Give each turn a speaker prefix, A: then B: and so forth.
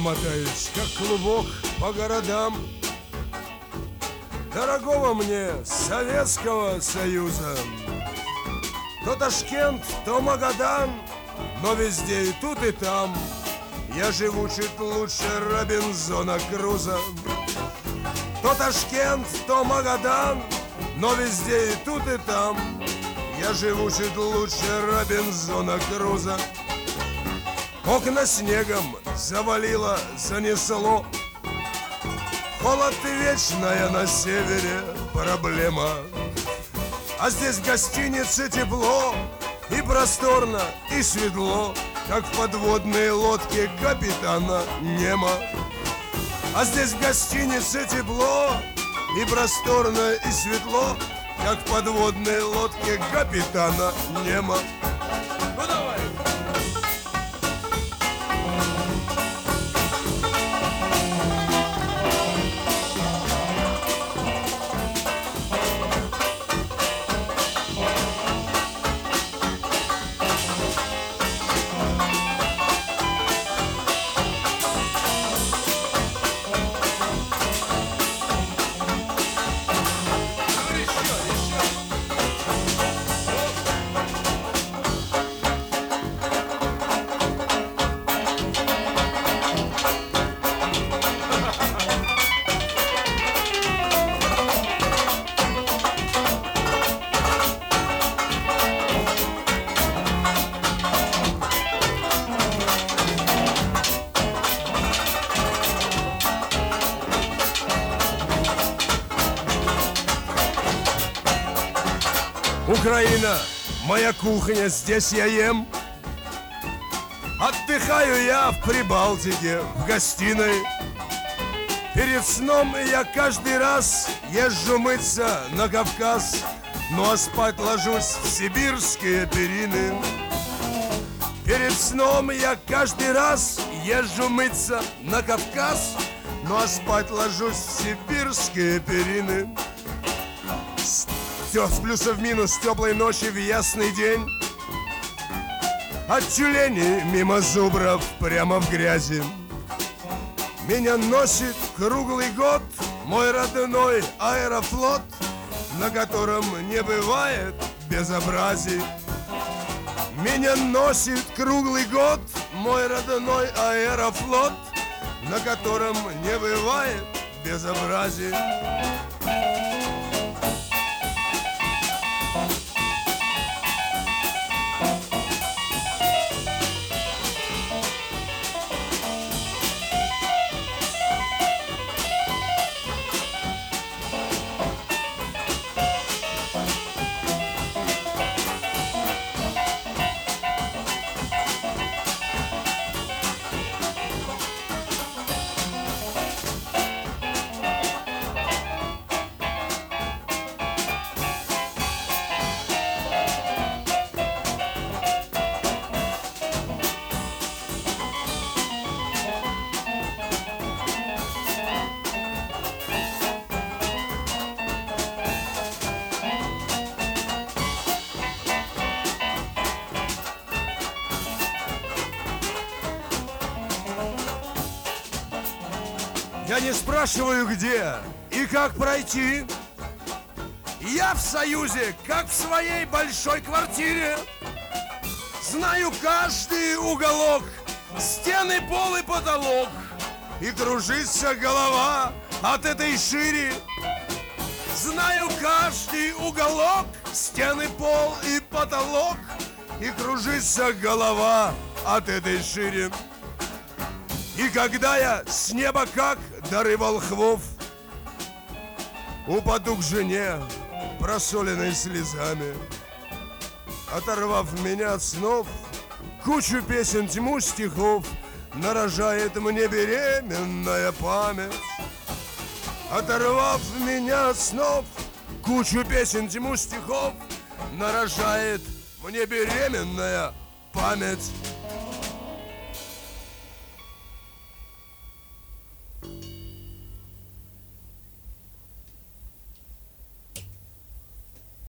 A: мотаюсь, как клубок по городам дорогого мне Советского Союза. То Ташкент, то Магадан, но везде и тут и там я живу чуть лучше Робинзона Круза. То Ташкент, то Магадан, но везде и тут и там я живу чуть лучше Робинзона Круза. Окна снегом завалило, занесло, холод вечная на севере проблема. А здесь в гостинице тепло и просторно, и светло, как в подводной лодке капитана Немо. А здесь в гостинице тепло и просторно, и светло, как в подводной лодке капитана Немо. Ну давай! Украина, моя кухня, здесь я ем. Отдыхаю я в Прибалтике, в гостиной. Перед сном я каждый раз езжу мыться на Кавказ, ну а спать ложусь в сибирские перины. Перед сном я каждый раз езжу мыться на Кавказ, ну а спать ложусь в сибирские перины. Все с плюса в минус, теплой ночи в ясный день. От тюленей мимо зубров прямо в грязи. Меня носит круглый год мой родной аэрофлот, на котором не бывает безобразий. Меня носит круглый год мой родной аэрофлот, на котором не бывает безобразий. Я не спрашиваю, где и как пройти. Я в Союзе, как в своей большой квартире. Знаю каждый уголок, стены, пол и потолок. И кружится голова от этой шире. Знаю каждый уголок, стены, пол и потолок. И кружится голова от этой шире. И когда я с неба, как дары волхвов, упаду к жене, просоленной слезами, оторвав меня от снов, кучу песен, тьму стихов нарожает мне беременная память. Оторвав меня от снов, кучу песен, тьму стихов нарожает мне беременная память.